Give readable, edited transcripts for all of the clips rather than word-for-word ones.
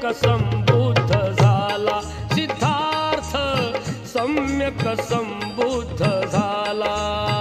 संबुद्ध झाला, सिद्धार्थ सम्यक संबुद्ध झाला.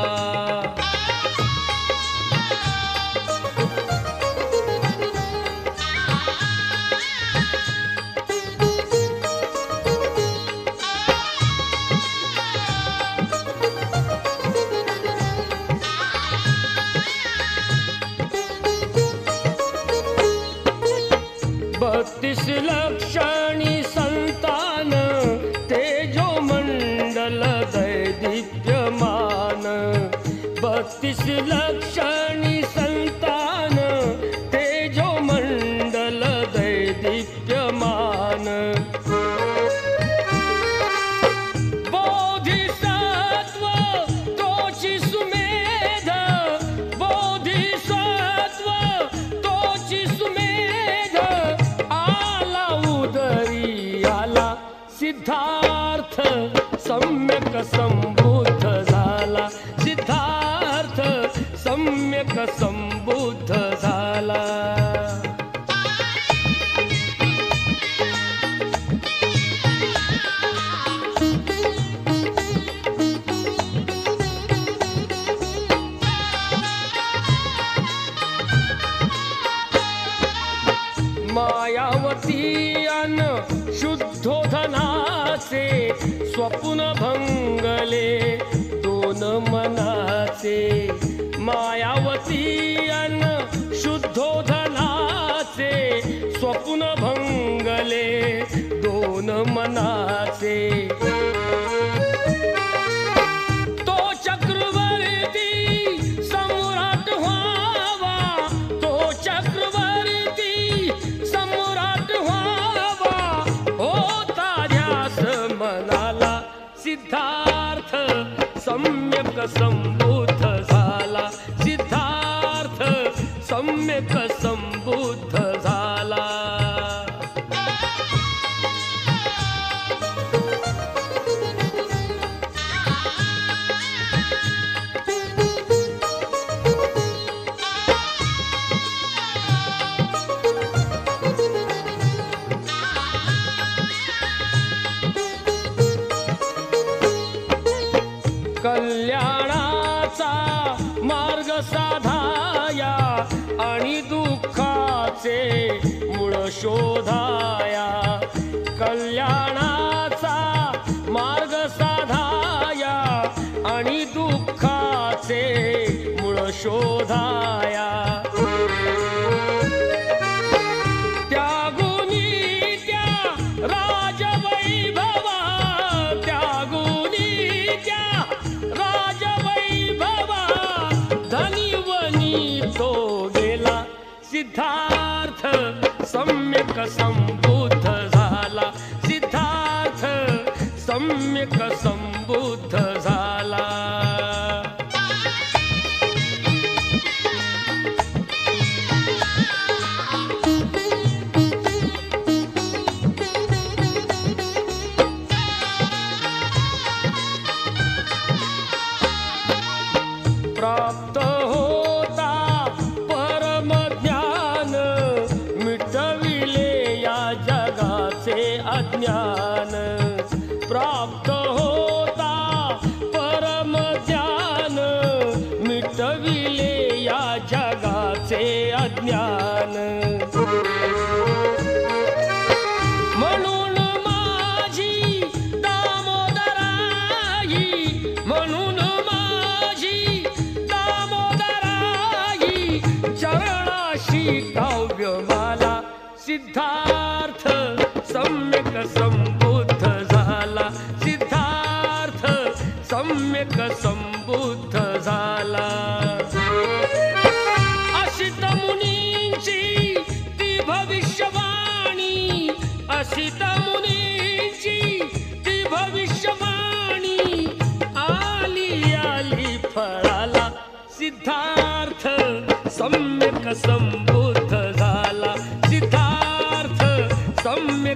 बत्तीस लक्षणी संतान तेजो मंडल दैदीप्यमान, 32 लक्षणी संतान तेजो मंडल दैदीप्यमान. बोधिसत्व तोची सुमेध, बोधिसत्व तोची सुमेध, आला उदरी आला, सिद्धार्थ सम्यक संबुद्ध झाला, सिद्धार्थ सम्यक संबुद्ध झाला. मायावती अन शुद्धोधनाचे स्वप्न भंगले दोन मनाचे. मायावती अन शुद्धोधनाचे स्वप्न भंगले दोन मनाचे. तो चक्रवर्ती सम्राट व्हावा, तो चक्रवर्ती सम्राट व्हावा, होता ध्यास मनाला, सिद्धार्थ सम्यक संबुद्ध झाला, सिद्धार्थ सम्यक संबुद्ध झाला. कल्याणाचा मार्ग साधाया आणि दुःखाचे मूळ शोधाया. कल्याणाचा मार्ग साधाया आणि दुःखाचे मूळ शोधाया. त्यागुनी त्या राजवैभवा, त्यागुनी त्या राजवैभवा, धनिवनी तो गेला, सिद्धार्थ सम्यक संबुद्ध झाला, सिद्धार्थ सम्यक संबुद्ध झाला. प्राप्त होता परम ज्ञान, मिटविले या जगाचे अज्ञान. प्राप्त होता परम ज्ञान, मिटविले या जगाचे अज्ञान. म्हणून माझी दामोदराई, म्हणून माझी दामोदराई, चरणाशी काव्यमाला, सिद्धार्थ सम्यक संबुद्ध झाला, सिद्धार्थ सम्यक संबुद्ध झाला. असित मुनींची ती भविष्यवाणी, असित मुनींची ती भविष्यवाणी, आली आली फळाला, सिद्धार्थ सम्यक संबुद्ध झाला, सिद्धार्थ सम्यक